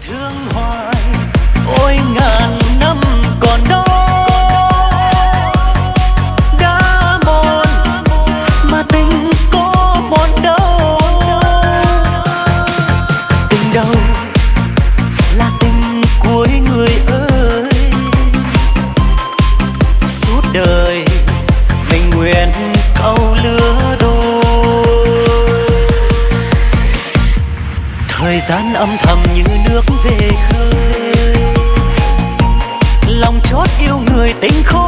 thương hoài ôi ngàn năm còn đó đã mòn mà tình có mòn đâu. Tình đâu là tình cuối người ơi, suốt đời mình nguyện câu lứa đôi. Thời gian âm thầm như nước về khơi, lòng chót yêu người tình khô